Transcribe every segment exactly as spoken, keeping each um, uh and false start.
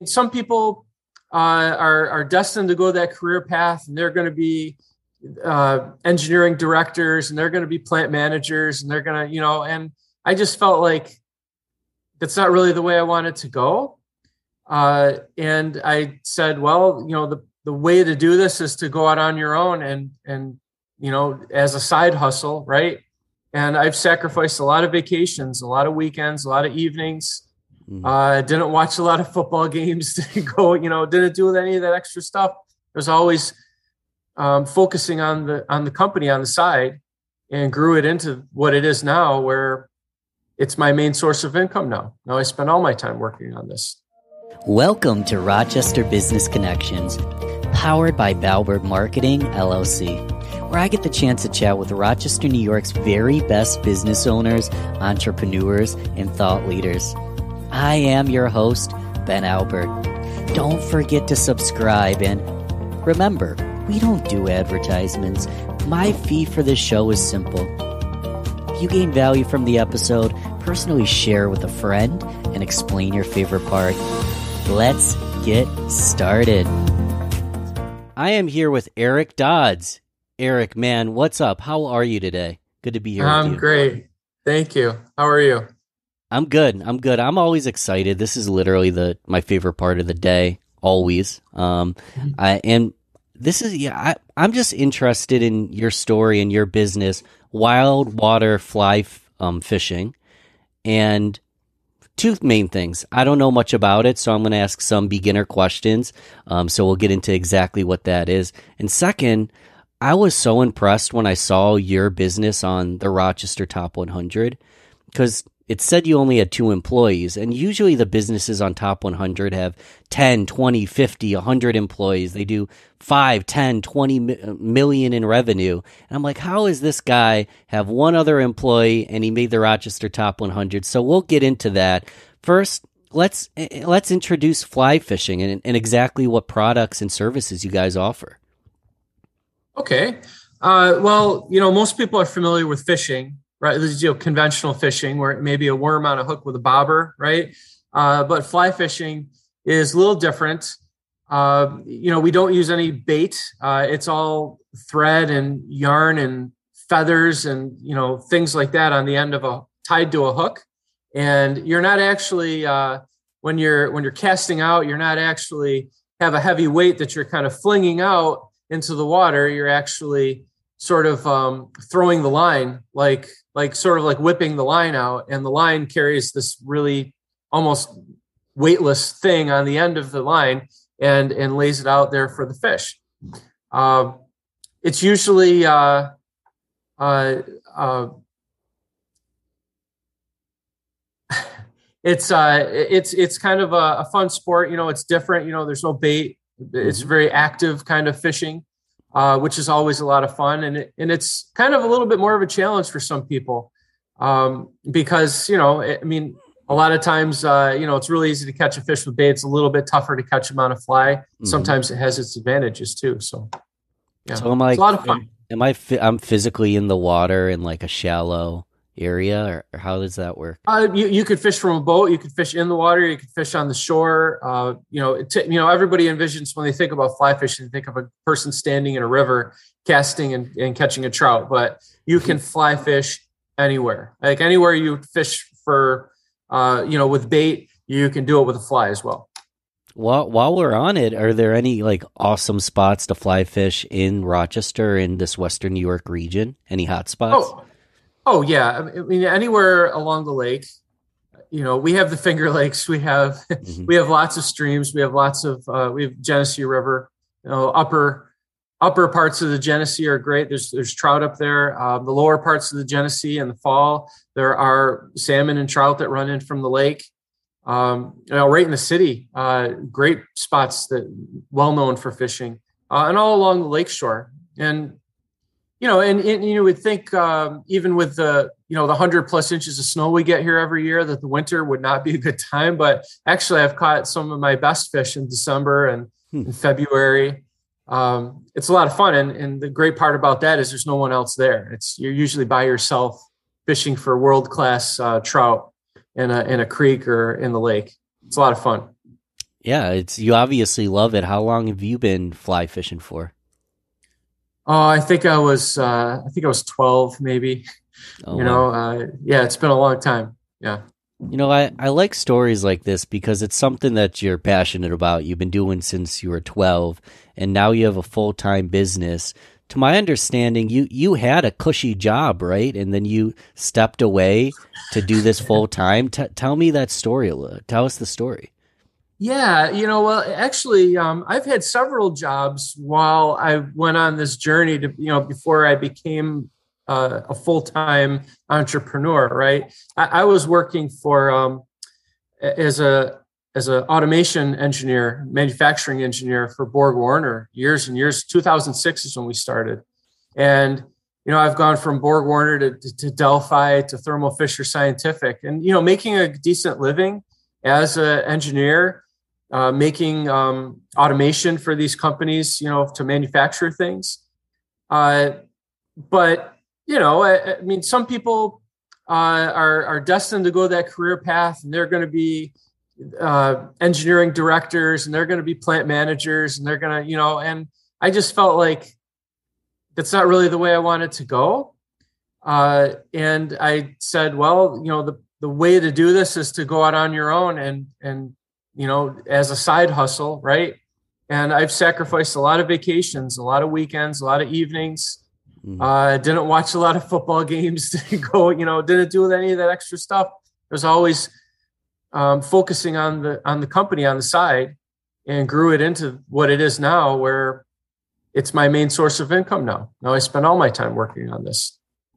some people uh, are, are destined to go that career path, and they're going to be uh, engineering directors, and they're going to be plant managers, and they're going to, you know, and I just felt like that's not really the way I wanted to go. Uh, and I said, well, you know, the, the way to do this is to go out on your own and, and, you know, as a side hustle. Right. And I've sacrificed a lot of vacations, a lot of weekends, a lot of evenings. Mm-hmm. Uh, didn't watch a lot of football games, didn't go, you know, didn't do any of that extra stuff. I was always um, focusing on the, on the company on the side, and grew it into what it is now, where it's my main source of income now. Now I spend all my time working on this. Welcome to Rochester Business Connections, powered by Balbert Marketing, L L C, where I get the chance to chat with Rochester, New York's very best business owners, entrepreneurs, and thought leaders. I am your host, Ben Albert. Don't forget to subscribe, and remember, we don't do advertisements. My fee for this show is simple. If you gain value from the episode, personally share with a friend and explain your favorite part. Let's get started. I am here with Eric Dodds. Eric, man, what's up? How are you today? Good to be here I'm with you. Great. Thank you. How are you? I'm good. I'm good. I'm always excited. This is literally the my favorite part of the day, always. Um, I, and this is, yeah, I, I'm just interested in your story and your business, wild water fly um, fishing. And two main things. I don't know much about it, so I'm going to ask some beginner questions. Um, so we'll get into exactly what that is. And second, I was so impressed when I saw your business on the Rochester Top one hundred, because it said you only had two employees. And usually the businesses on Top one hundred have ten, twenty, fifty, one hundred employees. They do five, ten, twenty million in revenue. And I'm like, how does this guy have one other employee and he made the Rochester Top one hundred? So we'll get into that. First, let's let's introduce fly fishing and, and exactly what products and services you guys offer. Okay. Uh, well, you know, most people are familiar with fishing, right? This is, you know, conventional fishing, where it may be a worm on a hook with a bobber, right? Uh, but fly fishing is a little different. Uh, you know, we don't use any bait. Uh, it's all thread and yarn and feathers and, you know, things like that on the end of a tied to a hook. And you're not actually, uh, when you're, when you're casting out, you're not actually have a heavy weight that you're kind of flinging out into the water. You're actually sort of um, throwing the line, like, like sort of like whipping the line out, and the line carries this really almost weightless thing on the end of the line and, and lays it out there for the fish. Um, it's usually, uh, uh, uh, it's, uh, it's, it's kind of a, a fun sport. You know, it's different. You know, there's no bait. It's very active kind of fishing, uh, which is always a lot of fun. And it, and it's kind of a little bit more of a challenge for some people, um, because, you know, I mean, a lot of times, uh, you know, it's really easy to catch a fish with bait. It's a little bit tougher to catch them on a fly. Mm-hmm. Sometimes it has its advantages too. So, yeah, so am I, it's a lot of fun. Am I, I'm physically in the water in like a shallow area, or, or how does that work? Uh, you, you could fish from a boat, you could fish in the water, you could fish on the shore. Uh, you know, it, you know, everybody envisions when they think about fly fishing, they think of a person standing in a river, casting and, and catching a trout, but you can fly fish anywhere. Like anywhere you fish for, uh, you know, with bait, you can do it with a fly as well. While, while we're on it, are there any like awesome spots to fly fish in Rochester, in this Western New York region? Any hot spots? Oh. Oh yeah, I mean anywhere along the lake. You know, we have the Finger Lakes. We have mm-hmm. we have lots of streams. We have lots of uh, we have Genesee River. You know, upper upper parts of the Genesee are great. There's there's trout up there. Uh, the lower parts of the Genesee in the fall, there are salmon and trout that run in from the lake. Um, you know, right in the city, uh, great spots that well known for fishing, uh, and all along the lake shore. And You know, and, and you would think um, even with the, you know, the hundred plus inches of snow we get here every year, that the winter would not be a good time. But actually, I've caught some of my best fish in December and hmm. in February. Um, it's a lot of fun. And, and the great part about that is there's no one else there. It's you're usually by yourself fishing for world class uh, trout in a in a creek or in the lake. It's a lot of fun. Yeah, it's you obviously love it. How long have you been fly fishing for? Oh, I think I was, uh, I think I was twelve, maybe. Oh You wow. know, uh, yeah, it's been a long time. Yeah. You know, I, I like stories like this because it's something that you're passionate about. You've been doing since you were twelve, and now you have a full time business. To my understanding, you, you had a cushy job, right? And then you stepped away to do this full time. T- tell me that story a little. Tell us the story. Yeah, you know, well, actually, um, I've had several jobs while I went on this journey to, you know, before I became uh, a full-time entrepreneur, right? I, I was working for um, as a as an automation engineer, manufacturing engineer for Borg Warner years and years. two thousand six is when we started, and you know, I've gone from Borg Warner to, to, to Delphi to Thermo Fisher Scientific, and you know, making a decent living as an engineer, uh, making um, automation for these companies, you know, to manufacture things. Uh, but you know, I, I mean, some people uh, are are destined to go that career path, and they're going to be uh, engineering directors, and they're going to be plant managers, and they're going to, you know, and I just felt like that's not really the way I wanted to go. Uh, and I said, well, you know, the, the way to do this is to go out on your own and, and, you know, as a side hustle. Right. And I've sacrificed a lot of vacations, a lot of weekends, a lot of evenings. Mm. Uh, didn't watch a lot of football games to go, you know, didn't do any of that extra stuff. There's always um, focusing on the, on the company on the side, and grew it into what it is now, where it's my main source of income now. Now I spend all my time working on this.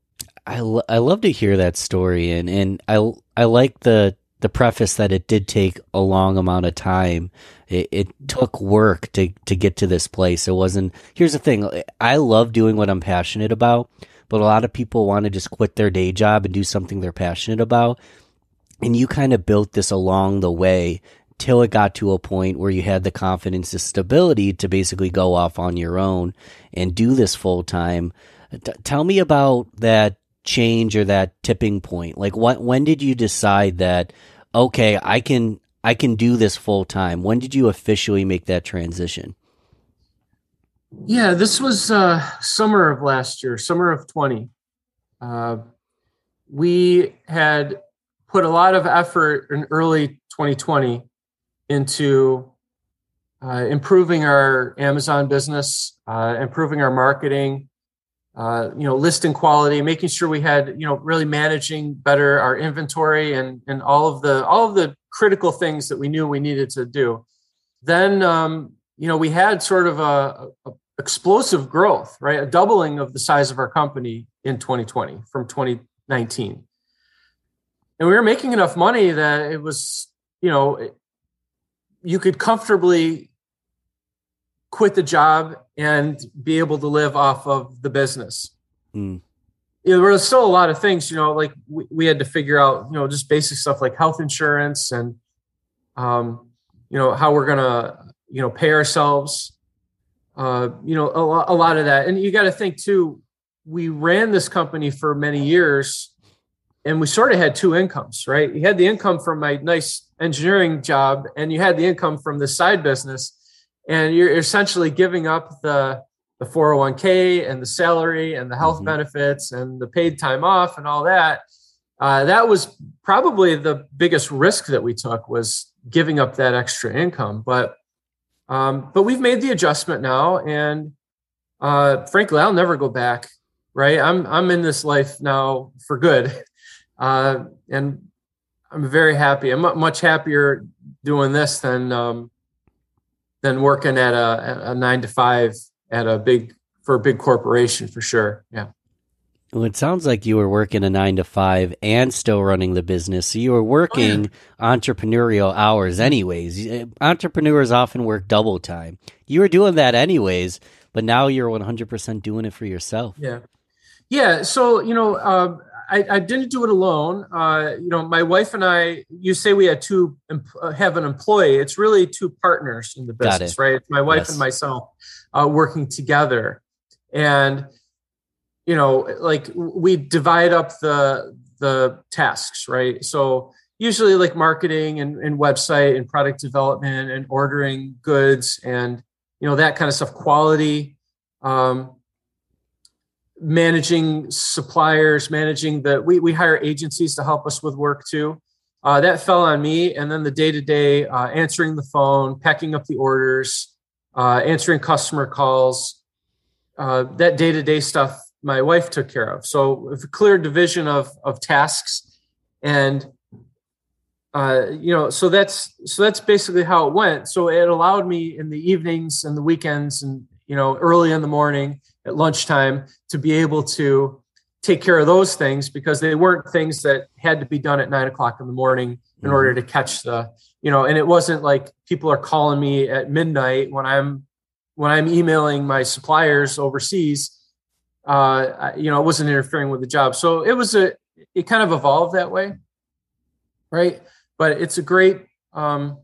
I, lo- I love to hear that story, and, and I, I like the the preface that it did take a long amount of time. It, it took work to, to get to this place. It wasn't, here's the thing. I love doing what I'm passionate about, but a lot of people want to just quit their day job and do something they're passionate about. And you kind of built this along the way till it got to a point where you had the confidence and stability to basically go off on your own and do this full time. T- tell me about that change or that tipping point. Like, what, when did you decide that, okay, I can, I can do this full time? When did you officially make that transition? Yeah, this was uh, summer of last year, summer of twenty. Uh, we had put a lot of effort in early twenty twenty into uh, improving our Amazon business, uh, improving our marketing, uh, you know, listing quality, making sure we had, you know, really managing better our inventory and and all of the all of the critical things that we knew we needed to do. Then, um, you know, we had sort of a, a explosive growth, right? A doubling of the size of our company in twenty twenty from twenty nineteen, and we were making enough money that it was, you know, you could comfortably quit the job and be able to live off of the business. Mm. You know, there were still a lot of things, you know, like we, we had to figure out, you know, just basic stuff like health insurance and, um, you know, how we're going to, you know, pay ourselves, uh, you know, a, lo- a lot of that. And you got to think too, we ran this company for many years and we sort of had two incomes, right? You had the income from my nice engineering job and you had the income from the side business. And you're essentially giving up the, the four oh one k and the salary and the health mm-hmm. benefits and the paid time off and all that. Uh, that was probably the biggest risk that we took, was giving up that extra income. But um, but we've made the adjustment now, and uh, frankly, I'll never go back. Right? I'm I'm in this life now for good, uh, and I'm very happy. I'm much happier doing this than. Um, than working at a, a nine to five at a big, for a big corporation, for sure. Yeah. Well, it sounds like you were working a nine to five and still running the business. So you were working oh, yeah. entrepreneurial hours anyways. Entrepreneurs often work double time. You were doing that anyways, but now you're one hundred percent doing it for yourself. Yeah. Yeah. So, you know, um, I, I didn't do it alone. Uh, you know, my wife and I, you say we had two, uh, have an employee. It's really two partners in the business, right? It's my wife yes. and myself uh, working together. And, you know, like we divide up the, the tasks, right? So usually like marketing and, and website and product development and ordering goods and, you know, that kind of stuff, quality, um, managing suppliers, managing the, we, we hire agencies to help us with work too. Uh, that fell on me. And then the day-to-day, uh, answering the phone, packing up the orders, uh, answering customer calls, uh, that day-to-day stuff my wife took care of. So a clear division of, of tasks. And, uh, you know, so that's, so that's basically how it went. So it allowed me in the evenings and the weekends and, you know, early in the morning at lunchtime to be able to take care of those things, because they weren't things that had to be done at nine o'clock in the morning in mm-hmm. order to catch the, you know, and it wasn't like people are calling me at midnight when I'm, when I'm emailing my suppliers overseas. Uh, you know, it wasn't interfering with the job. So it was a, it kind of evolved that way. Right. But it's a great, um,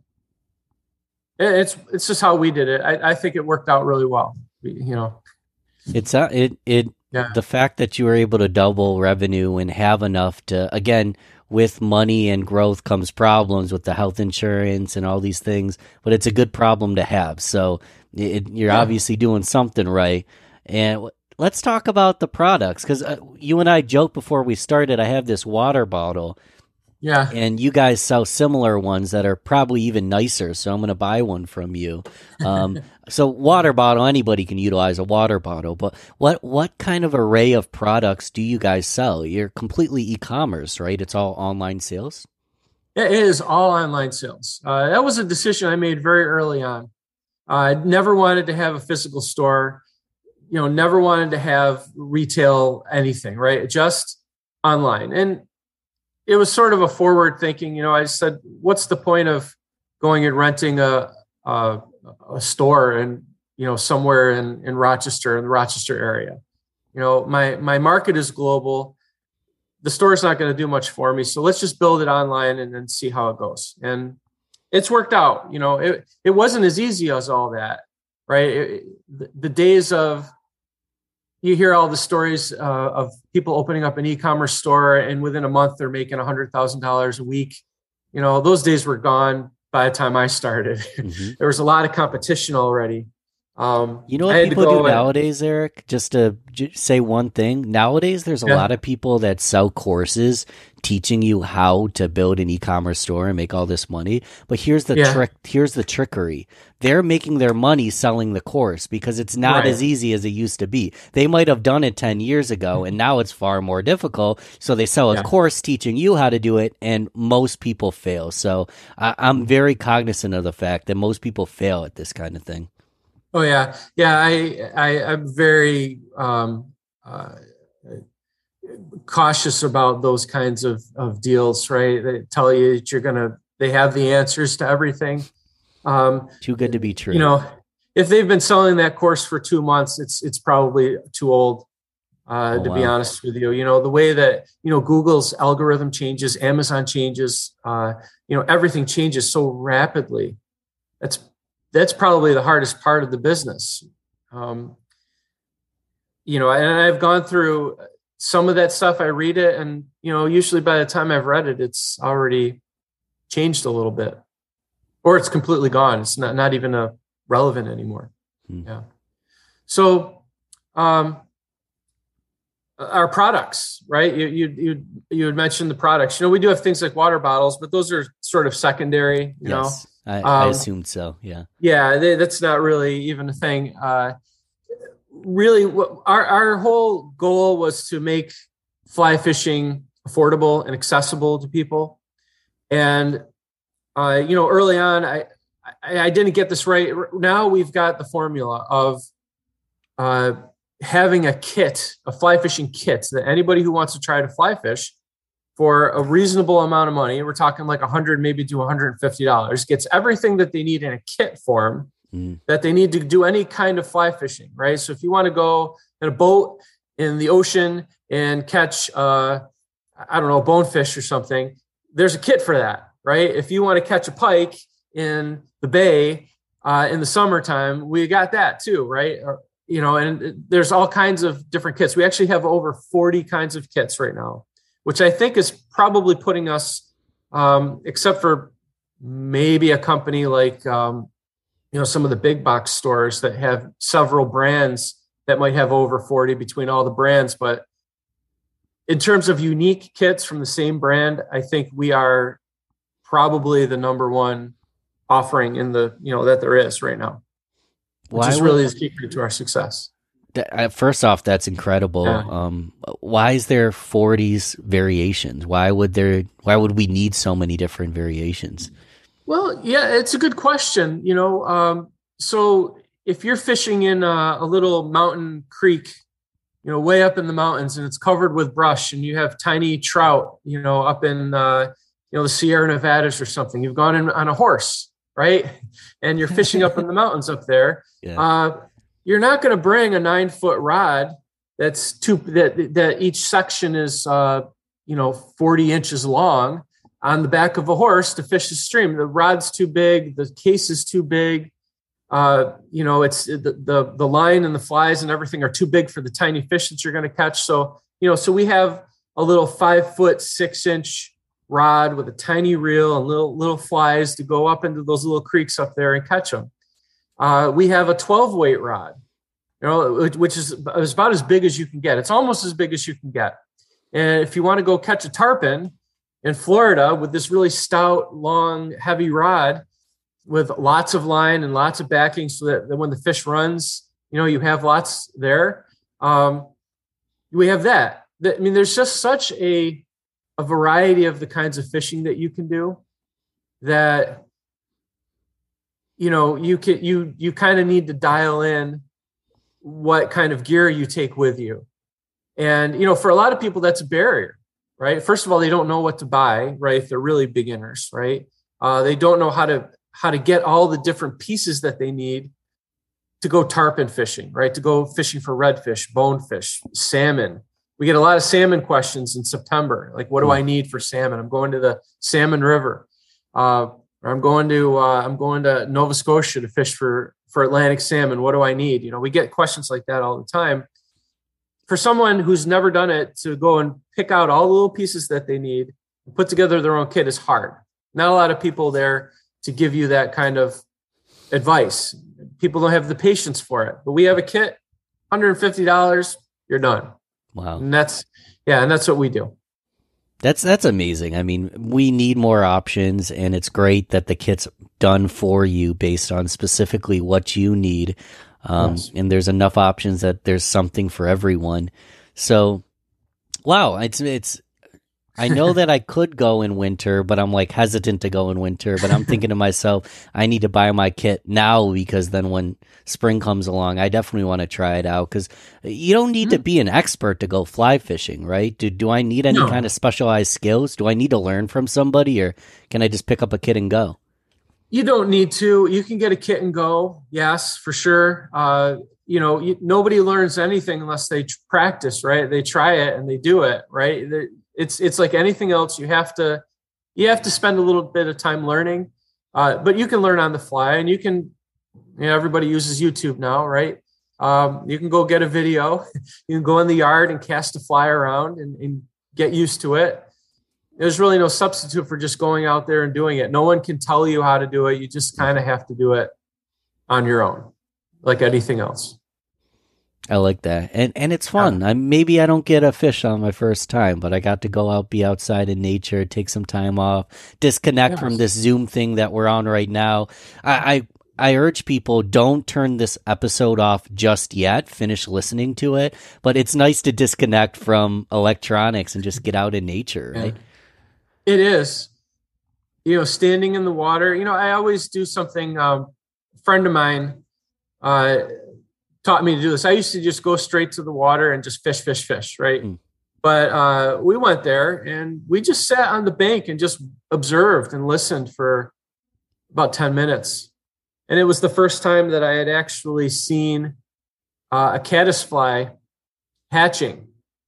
it's, it's just how we did it. I, I think it worked out really well, you know. It's uh, it, it, yeah. The fact that you were able to double revenue and have enough to, again, with money and growth comes problems with the health insurance and all these things, but it's a good problem to have. So it, you're yeah. obviously doing something right. And let's talk about the products, because uh, you and I joked before we started, I have this water bottle. Yeah. And you guys sell similar ones that are probably even nicer. So I'm going to buy one from you. Um, so water bottle, anybody can utilize a water bottle, but what, what kind of array of products do you guys sell? You're completely e-commerce, right? It's all online sales. It is all online sales. Uh, that was a decision I made very early on. I never wanted to have a physical store, you know, never wanted to have retail anything, right? Just online. And it was sort of a forward thinking, you know, I said, what's the point of going and renting a, a, a store and, you know, somewhere in, in Rochester, in the Rochester area? You know, my, my market is global. The store's not going to do much for me. So let's just build it online and then see how it goes. And it's worked out. You know, it, it wasn't as easy as all that, right? It, the, the days of, you hear all the stories uh, of people opening up an e-commerce store and within a month they're making one hundred thousand dollars a week. You know, those days were gone by the time I started. Mm-hmm. There was a lot of competition already. Um, you know what people do nowadays, Eric? Just to j- say one thing. Nowadays, there's a yeah. lot of people that sell courses teaching you how to build an e-commerce store and make all this money. But here's the yeah. trick. Here's the trickery. They're making their money selling the course because it's not right. as easy as it used to be. They might have done it ten years ago, and now it's far more difficult. So they sell a yeah. course teaching you how to do it, and most people fail. So I- I'm very cognizant of the fact that most people fail at this kind of thing. Oh yeah, yeah. I, I I'm very um, uh, cautious about those kinds of, of deals. Right? They tell you that you're gonna. They have the answers to everything. Um, too good to be true. You know, if they've been selling that course for two months, it's it's probably too old. Uh, oh, to wow. be honest with you, you know, the way that you know Google's algorithm changes, Amazon changes. Uh, you know, everything changes so rapidly. That's That's probably the hardest part of the business. Um, you know, and I've gone through some of that stuff. I read it and, you know, usually by the time I've read it, it's already changed a little bit or it's completely gone. It's not, not even a relevant anymore. Hmm. Yeah. So, um, our products, right? You, you, you, you had mentioned the products, you know, we do have things like water bottles, but those are sort of secondary, you yes. know? I, um, I assumed so. Yeah. Yeah. They, that's not really even a thing. Uh, really what our, our whole goal was to make fly fishing affordable and accessible to people. And, uh, you know, early on, I, I, I didn't get this right. Now we've got the formula of, uh, having a kit, a fly fishing kit that anybody who wants to try to fly fish for a reasonable amount of money, we're talking like a hundred, maybe to one hundred fifty dollars, gets everything that they need in a kit form mm. that they need to do any kind of fly fishing, right? So if you want to go in a boat in the ocean and catch, uh, I don't know, bonefish or something, there's a kit for that, right? If you want to catch a pike in the bay uh, in the summertime, we got that too, right? Or, you know, and there's all kinds of different kits. We actually have over forty kinds of kits right now, which I think is probably putting us um, except for maybe a company like, um, you know, some of the big box stores that have several brands that might have over forty between all the brands. But in terms of unique kits from the same brand, I think we are probably the number one offering in the, you know, that there is right now, which Why is would, really the secret to our success. that- first off, that's incredible. Yeah. Um, why is there forties variations? Why would there, why would we need so many different variations? Well, yeah, it's a good question. You know, um, so if you're fishing in a, a little mountain creek, you know, way up in the mountains, and it's covered with brush, and you have tiny trout, you know, up in, uh, you know, the Sierra Nevadas or something, you've gone in on a horse, right? And you're fishing up in the mountains up there. Yeah. Uh, you're not going to bring a nine foot rod that's two, that, that each section is, uh, you know, forty inches long on the back of a horse to fish the stream. The rod's too big. The case is too big. Uh, you know, it's the, the, the line and the flies and everything are too big for the tiny fish that you're going to catch. So, you know, so we have a little five foot, six inch rod with a tiny reel and little, little flies to go up into those little creeks up there and catch them. Uh, we have a twelve weight rod, you know, which is, is about as big as you can get. It's almost as big as you can get. And if you want to go catch a tarpon in Florida with this really stout, long, heavy rod with lots of line and lots of backing so that, that when the fish runs, you know, you have lots there. Um, we have that. I mean, there's just such a, a variety of the kinds of fishing that you can do that, you know, you can, you, you kind of need to dial in what kind of gear you take with you. And, you know, for a lot of people, that's a barrier. Right. First of all, they don't know what to buy, right? If they're really beginners, right? Uh, they don't know how to how to get all the different pieces that they need to go tarpon fishing, right? To go fishing for redfish, bonefish, salmon. We get a lot of salmon questions in September. Like, what do I need for salmon? I'm going to the Salmon River. Uh, or I'm going to uh, I'm going to Nova Scotia to fish for for Atlantic salmon. What do I need? You know, we get questions like that all the time. For someone who's never done it to go and pick out all the little pieces that they need and put together their own kit is hard. Not a lot of people there to give you that kind of advice. People don't have the patience for it, but we have a kit, one hundred fifty dollars, you're done. Wow. And that's, yeah. And that's what we do. That's, that's amazing. I mean, we need more options, and it's great that the kit's done for you based on specifically what you need. Um, yes. And there's enough options that there's something for everyone. So, wow, it's, it's, I know that I could go in winter, but I'm like hesitant to go in winter, but I'm thinking to myself, I need to buy my kit now, because then when spring comes along, I definitely want to try it out, because you don't need mm-hmm. to be an expert to go fly fishing, right? Do, do I need any no. kind of specialized skills? Do I need to learn from somebody, or can I just pick up a kit and go? You don't need to. You can get a kit and go. Yes, for sure. Uh, you know, you, nobody learns anything unless they tr- practice, right? They try it and they do it, right? They're, it's it's like anything else. You have to you have to spend a little bit of time learning, uh, but you can learn on the fly, and you can. You know, everybody uses YouTube now, right? Um, you can go get a video. You can go in the yard and cast a fly around and, and get used to it. There's really no substitute for just going out there and doing it. No one can tell you how to do it. You just kind of have to do it on your own, like anything else. I like that. And and it's fun. I maybe I don't get a fish on my first time, but I got to go out, be outside in nature, take some time off, disconnect yes. from this Zoom thing that we're on right now. I, I I urge people, don't turn this episode off just yet. Finish listening to it. But it's nice to disconnect from electronics and just get out in nature, right? Yeah. It is, you know, standing in the water. You know, I always do something. Um, a friend of mine uh, taught me to do this. I used to just go straight to the water and just fish, fish, fish, right? Mm. But uh, we went there and we just sat on the bank and just observed and listened for about ten minutes. And it was the first time that I had actually seen uh, a caddisfly hatching.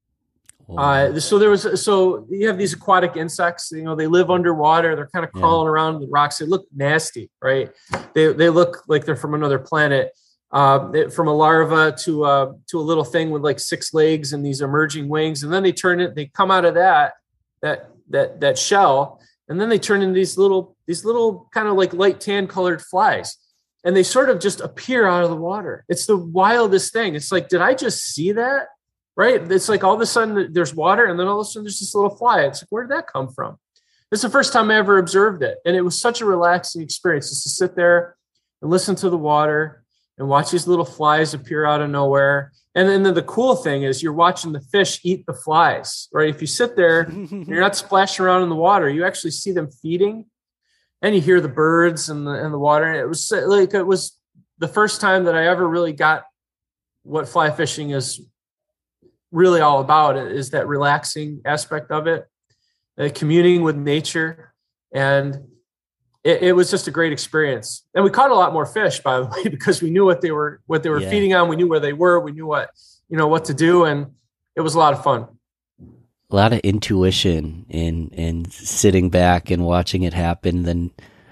Uh, so there was, so you have these aquatic insects, you know, they live underwater. They're kind of crawling yeah. around the rocks. They look nasty, right? They they look like they're from another planet. Uh, it, from a larva to uh, to a little thing with like six legs and these emerging wings, and then they turn it. They come out of that that that that shell, and then they turn into these little, these little kind of like light tan colored flies. And they sort of just appear out of the water. It's the wildest thing. It's like, did I just see that? Right? It's like all of a sudden there's water, and then all of a sudden there's this little fly. It's like, where did that come from? It's the first time I ever observed it. And it was such a relaxing experience just to sit there and listen to the water and watch these little flies appear out of nowhere. And then the cool thing is you're watching the fish eat the flies, right? If you sit there and you're not splashing around in the water, you actually see them feeding. And you hear the birds and the, and the water. And it was like, it was the first time that I ever really got what fly fishing is really all about, is that relaxing aspect of it, uh, communing with nature. And it, it was just a great experience. And we caught a lot more fish, by the way, because we knew what they were, what they were yeah. feeding on. We knew where they were. We knew what, you know, what to do. And it was a lot of fun. A lot of intuition in in sitting back and watching it happen. Then,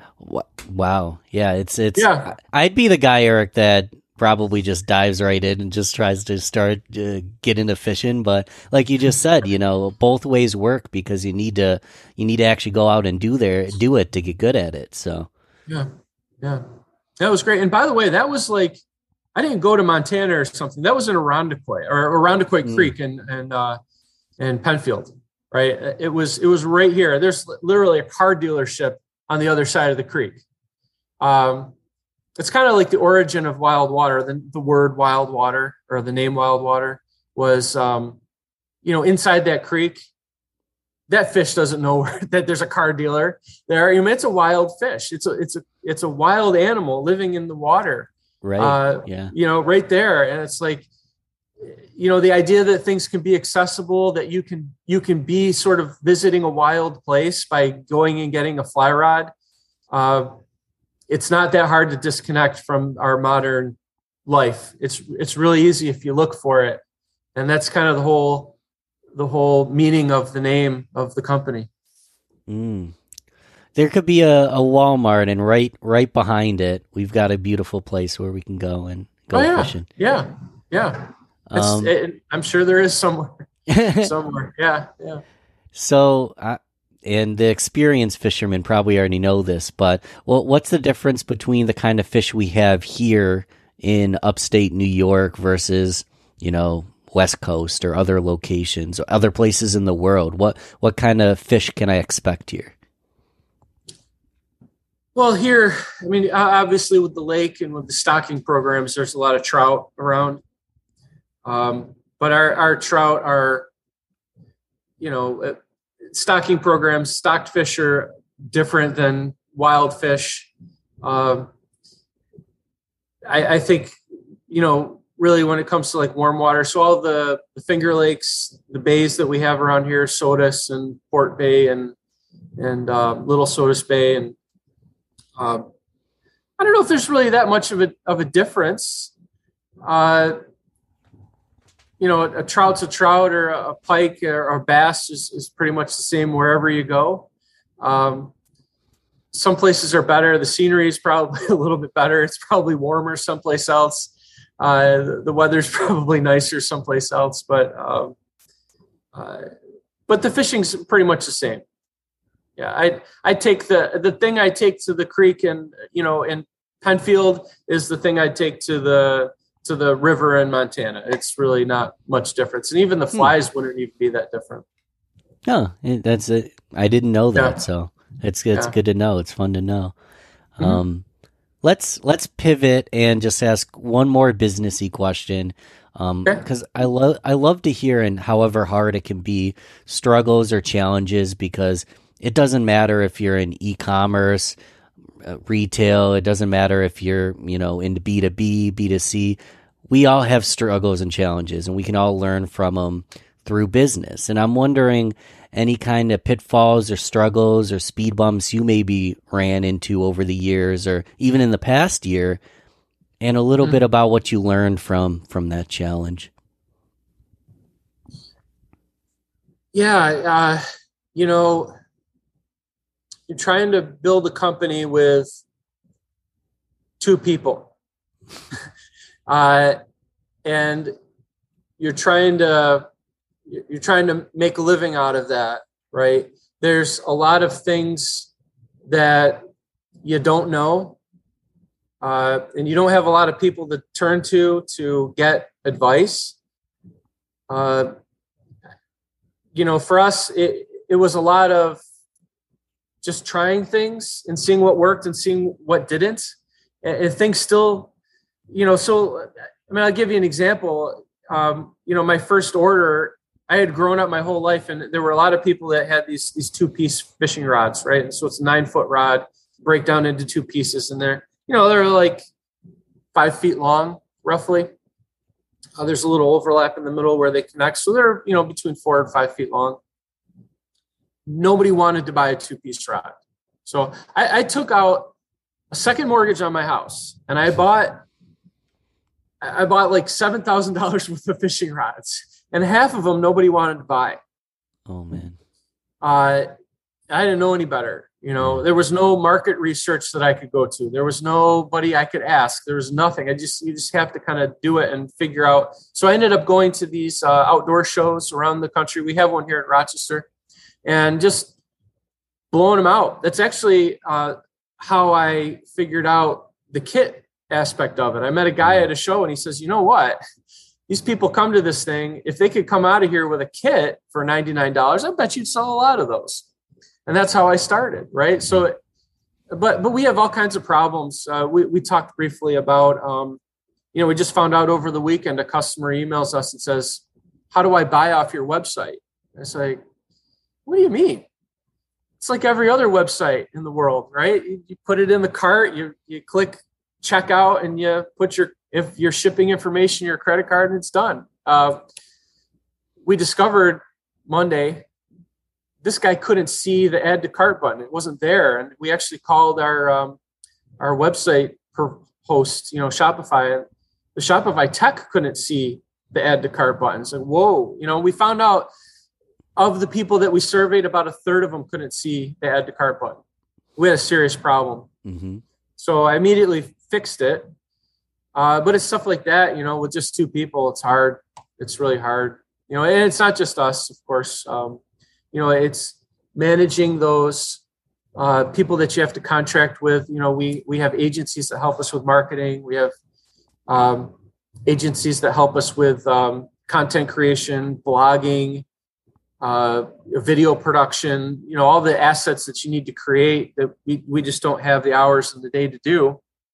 wow, yeah, it's it's. Yeah. I'd be the guy, Eric, that probably just dives right in and just tries to start uh, get into fishing. But like you just said, you know, both ways work, because you need to you need to actually go out and do there do it to get good at it. So yeah, yeah, that was great. And by the way, that was like, I didn't go to Montana or something. That was in Irondequoit or Irondequoit mm. Creek, and and. uh in Penfield, right? It was, it was right here. There's literally a car dealership on the other side of the creek. Um, it's kind of like the origin of Wild Water. The, the word Wild Water, or the name Wild Water, was, um, you know, inside that creek. That fish doesn't know that there's a car dealer there. I mean, it's a wild fish. It's a, it's a, it's a wild animal living in the water. Right. Uh, yeah. You know, right there. And it's like, you know, the idea that things can be accessible, that you can, you can be sort of visiting a wild place by going and getting a fly rod. Uh, it's not that hard to disconnect from our modern life. It's, it's really easy if you look for it. And that's kind of the whole, the whole meaning of the name of the company. Mm. There could be a, a Walmart, and right, right behind it, we've got a beautiful place where we can go and go oh, yeah. fishing. Yeah. Yeah. Um, it, I'm sure there is somewhere, somewhere. Yeah. Yeah. So, uh, and the experienced fishermen probably already know this, but well, what's the difference between the kind of fish we have here in upstate New York versus, you know, West Coast or other locations or other places in the world? What, what kind of fish can I expect here? Well, here, I mean, obviously with the lake and with the stocking programs, there's a lot of trout around. Um, but our, our trout are, you know, stocking programs, stocked fish are different than wild fish. Um, I, I think, you know, really when it comes to like warm water, so all the, the Finger Lakes, the bays that we have around here, Sodus and Port Bay and, and uh, Little Sodus Bay. And uh, I don't know if there's really that much of a, of a difference. Uh, You know, a, a trout's a trout, or a, a pike or a bass is, is pretty much the same wherever you go. Um, some places are better. The scenery is probably a little bit better. It's probably warmer someplace else. Uh, the, the weather's probably nicer someplace else, but um, uh, but the fishing's pretty much the same. Yeah, I I take the the thing I take to the creek and you know in Penfield is the thing I take to the to the river in Montana. It's really not much difference. And even the flies hmm. wouldn't even be that different. Oh, that's it. I didn't know that. Yeah. So it's, it's yeah. good to know. It's fun to know. Mm-hmm. Um, let's, let's pivot and just ask one more businessy question. Um, okay. cause I love, I love to hear, and however hard it can be, struggles or challenges, because it doesn't matter if you're in e-commerce, Uh, retail, it doesn't matter if you're, you know, into B two B, B two C. We all have struggles and challenges, and we can all learn from them through business. And I'm wondering any kind of pitfalls or struggles or speed bumps you maybe ran into over the years, or even in the past year, and a little mm-hmm. bit about what you learned from from that challenge. Yeah, uh, you know, you're trying to build a company with two people, uh, and you're trying to you're trying to make a living out of that, right? there's a lot of things that you don't know, uh, and you don't have a lot of people to turn to to get advice. Uh, you know, for us, it, it was a lot of just trying things and seeing what worked and seeing what didn't. And, and things still, you know, so, I mean, I'll give you an example. Um, you know, my first order, I had grown up my whole life, and there were a lot of people that had these, these two piece fishing rods, right? And so it's a nine foot rod, break down into two pieces, and they're, you know, they're like five feet long, roughly. Uh, there's a little overlap in the middle where they connect. So they're, you know, between four and five feet long. Nobody wanted to buy a two-piece rod. So I, I took out a second mortgage on my house, and I bought, I bought like seven thousand dollars worth of fishing rods, and half of them nobody wanted to buy. Oh man. Uh, I didn't know any better. You know, there was no market research that I could go to. There was nobody I could ask. There was nothing. I just, you just have to kind of do it and figure out. So I ended up going to these uh, outdoor shows around the country. We have one here in Rochester, and just blowing them out. That's actually uh, how I figured out the kit aspect of it. I met a guy at a show, and he says, you know what? These people come to this thing. If they could come out of here with a kit for ninety-nine dollars, I bet you'd sell a lot of those. And that's how I started, right? So, but but we have all kinds of problems. Uh, we we talked briefly about, um, you know, we just found out over the weekend a customer emails us and says, "How do I buy off your website?" I say, "What do you mean? It's like every other website in the world, right? You, you put it in the cart, you you click checkout, and you put your if your shipping information, your credit card, and it's done." Uh, we discovered Monday, this guy couldn't see the add to cart button. It wasn't there. And we actually called our, um, our website per host, you know, Shopify, and the Shopify tech couldn't see the add to cart buttons. And whoa, you know, we found out of the people that we surveyed, about a third of them couldn't see the add to cart button. We had a serious problem. Mm-hmm. So I immediately fixed it. Uh, but it's stuff like that, you know, with just two people, it's hard. It's really hard, you know, and it's not just us, of course. Um, You know, it's managing those uh, people that you have to contract with. You know, we we have agencies that help us with marketing. We have um, agencies that help us with um, content creation, blogging, uh, video production. You know, all the assets that you need to create that we, we just don't have the hours in the day to do.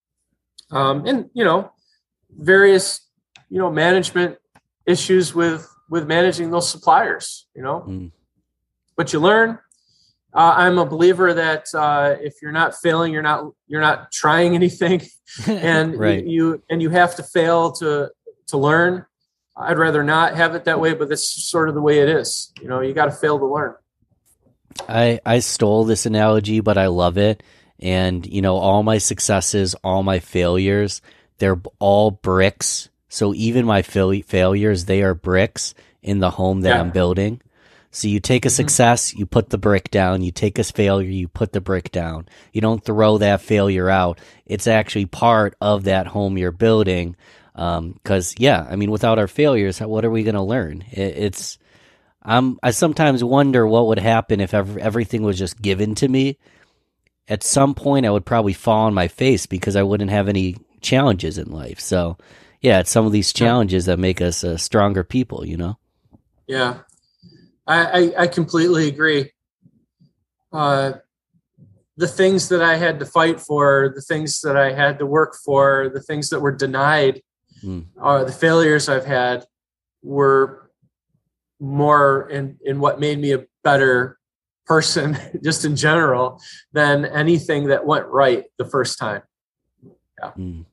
Um, and, you know, various, you know, management issues with with managing those suppliers, you know. Mm. But you learn. Uh, I'm a believer that uh, if you're not failing, you're not you're not trying anything, and right. you, you and you have to fail to to learn. I'd rather not have it that way, but that's sort of the way it is. You know, you got to fail to learn. I I stole this analogy, but I love it. And you know, all my successes, all my failures, they're all bricks. So even my fail- failures, they are bricks in the home that yeah. I'm building. So you take a success, you put the brick down. You take a failure, you put the brick down. You don't throw that failure out. It's actually part of that home you're building. Because, um, yeah, I mean, without our failures, what are we going to learn? It, it's, I'm, I sometimes wonder what would happen if ever, everything was just given to me. At some point, I would probably fall on my face because I wouldn't have any challenges in life. So, yeah, it's some of these challenges that make us uh, stronger people, you know? Yeah. I, I completely agree. Uh, the things that I had to fight for, the things that I had to work for, the things that were denied, mm. uh, the failures I've had were more in, in what made me a better person, just in general, than anything that went right the first time. Yeah. Mm.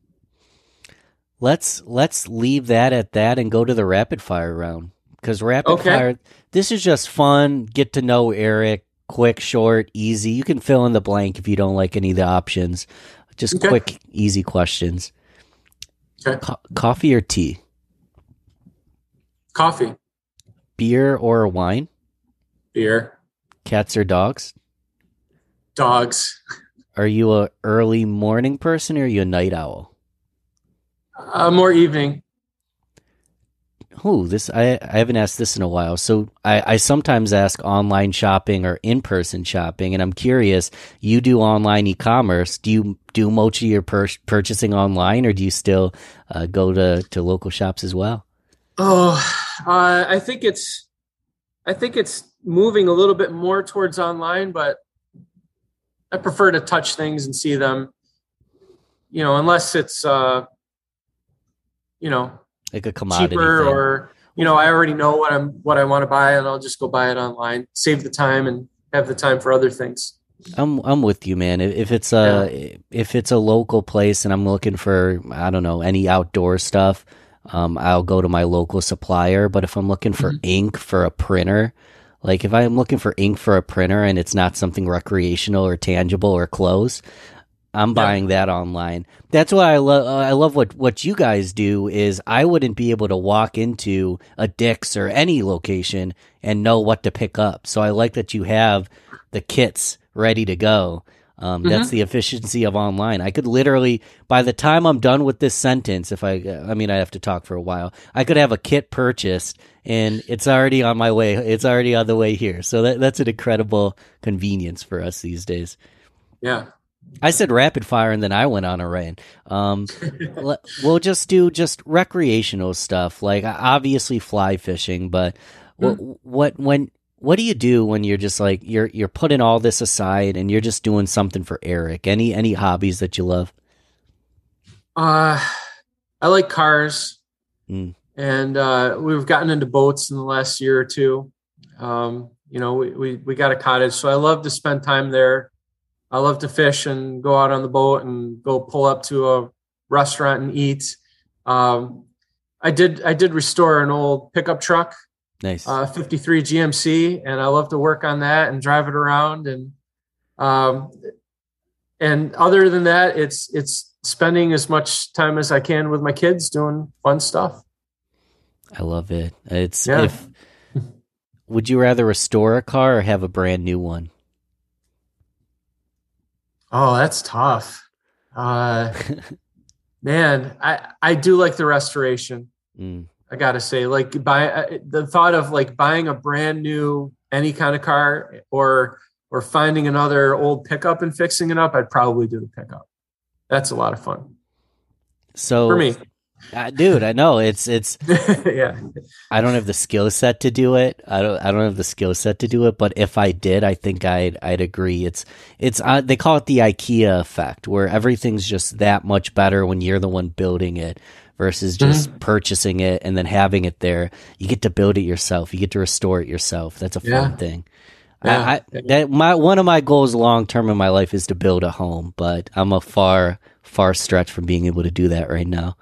Let's let's leave that at that and go to the rapid fire round. Because rapid okay. fire, this is just fun. Get to know Eric. Quick, short, easy. You can fill in the blank if you don't like any of the options. Just okay. quick, easy questions. Okay. Co- coffee or tea? Coffee. Beer or wine? Beer. Cats or dogs? Dogs. Are you a early morning person or are you a night owl? Uh, more evening. Oh, this I, I haven't asked this in a while. So I, I sometimes ask online shopping or in-person shopping, and I'm curious, you do online e-commerce. Do you do much of your pur- purchasing online, or do you still uh, go to, to local shops as well? Oh, uh, I think it's I think it's moving a little bit more towards online, but I prefer to touch things and see them, you know, unless it's, uh, you know, Like a commodity cheaper thing. or, you know, I already know what I'm, what I want to buy and I'll just go buy it online, save the time and have the time for other things. I'm I'm with you, man. If, if it's Yeah. a if it's a local place and I'm looking for, I don't know, any outdoor stuff, um, I'll go to my local supplier. But if I'm looking for Mhm. ink for a printer, like if I'm looking for ink for a printer and it's not something recreational or tangible or close, I'm Yeah. buying that online. That's why I love. I love what what you guys do. Is I wouldn't be able to walk into a Dick's or any location and know what to pick up. So I like that you have the kits ready to go. Um, that's Hmm. the efficiency of online. I could literally, by the time I'm done with this sentence, if I, I mean, I have to talk for a while. I could have a kit purchased and it's already on my way. It's already on the way here. So that that's an incredible convenience for us these days. Yeah. I said rapid fire and then I went on a rant. Um, le- we'll just do just recreational stuff, like obviously fly fishing. But what Mm. what when what do you do when you're just like you're you're putting all this aside and you're just doing something for Eric? Any any hobbies that you love? Uh, I like cars Mm, and, uh, we've gotten into boats in the last year or two. Um, you know, we, we, we got a cottage, so I love to spend time there. I love to fish and go out on the boat and go pull up to a restaurant and eat. Um, I did I did restore an old pickup truck, nice. uh, fifty-three G M C, and I love to work on that and drive it around. And um, and other than that, it's it's spending as much time as I can with my kids doing fun stuff. I love it. It's Yeah. if would you rather restore a car or have a brand new one? Oh, that's tough. Uh, man, I I do like the restoration. Mm, I gotta say, like buy uh, the thought of like buying a brand new any kind of car or or finding another old pickup and fixing it up, I'd probably do the pickup. That's a lot of fun for so, me. uh, dude, I know it's it's Yeah. I don't have the skill set to do it. I don't. I don't have the skill set to do it. But if I did, I think I'd. I'd agree. It's. It's. Uh, they call it the IKEA effect, where everything's just that much better when you're the one building it versus just Mhm. purchasing it and then having it there. You get to build it yourself. You get to restore it yourself. That's a fun Yeah. thing. Yeah. I, I that my one of my goals long term in my life is to build a home, but I'm a far far stretch from being able to do that right now.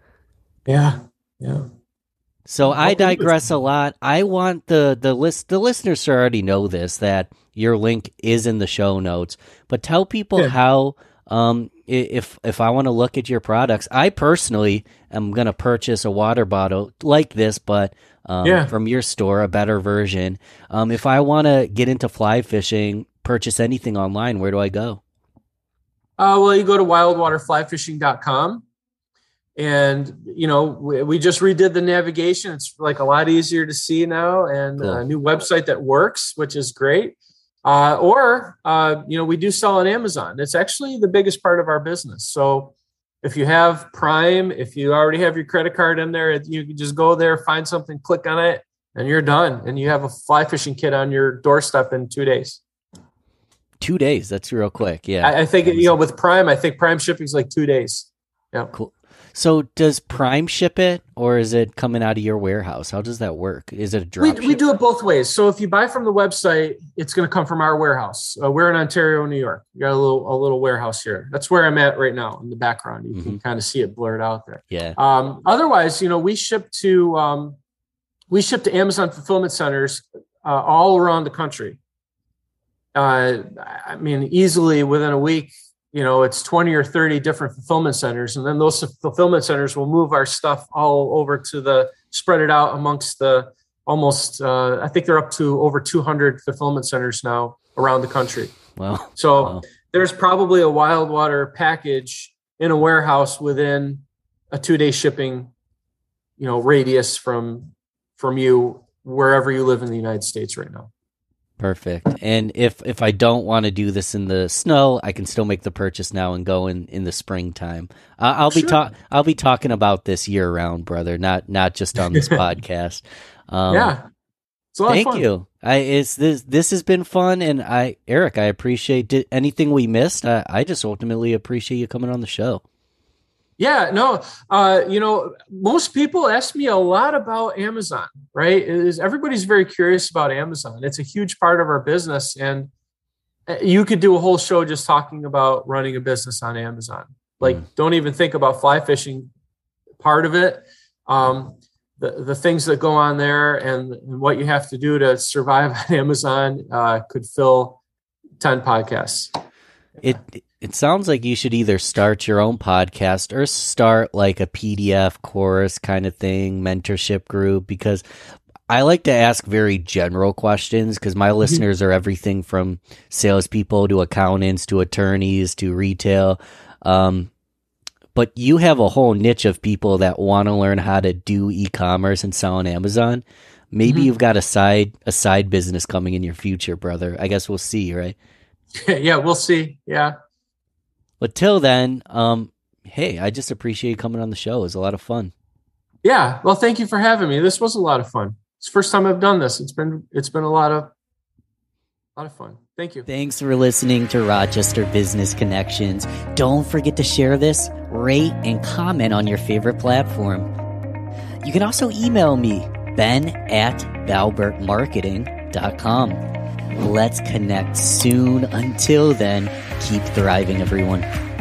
Yeah. Yeah. So I Hopefully with- digress a lot. I want the the list the listeners already know this, that your link is in the show notes. But tell people Yeah. how um i- if if I want to look at your products. I personally am going to purchase a water bottle like this, but um, Yeah. from your store, a better version. Um, if I want to get into fly fishing, purchase anything online, where do I go? Uh, well, you go to wild water fly fishing dot com. And, you know, we, we just redid the navigation. It's like a lot easier to see now and Cool. a new website that works, which is great. Uh, or, uh, you know, we do sell on Amazon. It's actually the biggest part of our business. So if you have Prime, if you already have your credit card in there, you can just go there, find something, click on it, and you're done. And you have a fly fishing kit on your doorstep in two days. Two days. That's real quick. Yeah. I, I think, you know, with Prime, I think Prime shipping is like two days. Yeah. Cool. So does Prime ship it, or is it coming out of your warehouse? How does that work? Is it a drop We, ship? we do it both ways. So if you buy from the website, it's going to come from our warehouse. Uh, we're in Ontario, New York. We got a little a little warehouse here. That's where I'm at right now in the background. You can kind of see it blurred out there. Yeah. Um, otherwise, you know, we ship to um, we ship to Amazon fulfillment centers uh, all around the country. Uh, I mean, easily within a week, you know, it's twenty or thirty different fulfillment centers. And then those fulfillment centers will move our stuff all over to the, spread it out amongst the almost, uh, I think they're up to over two hundred fulfillment centers now around the country. Well, So wow. there's probably a wild water package in a warehouse within a two day shipping you know, radius from from you wherever you live in the United States right now. Perfect. And if if I don't want to do this in the snow, I can still make the purchase now and go in, in the springtime. Uh, I'll be Sure. ta- I'll be talking about this year round, brother, not not just on this podcast. Um, Yeah. It's a lot thank of fun. you. I it's this this has been fun, and I Eric, I appreciate did, anything we missed. I, I just ultimately appreciate you coming on the show. Yeah, no, uh, you know, most people ask me a lot about Amazon, right? It is everybody's very curious about Amazon. It's a huge part of our business, and you could do a whole show just talking about running a business on Amazon. Like, Mm. don't even think about fly fishing part of it. Um, the the things that go on there and, and what you have to do to survive on Amazon uh, could fill ten podcasts. It it sounds like you should either start your own podcast or start like a P D F course kind of thing, mentorship group, because I like to ask very general questions because my listeners are everything from salespeople to accountants to attorneys to retail. Um, but you have a whole niche of people that want to learn how to do e-commerce and sell on Amazon. Maybe Mhm. you've got a side a side business coming in your future, brother. I guess we'll see, right? Yeah, we'll see. Yeah. But till then, um, hey, I just appreciate you coming on the show. It was a lot of fun. Yeah. Well, thank you for having me. This was a lot of fun. It's the first time I've done this. It's been it's been a lot of a lot of fun. Thank you. Thanks for listening to Rochester Business Connections. Don't forget to share this, rate, and comment on your favorite platform. You can also email me, Ben at valbert marketing dot com. Let's connect soon. Until then, keep thriving, everyone.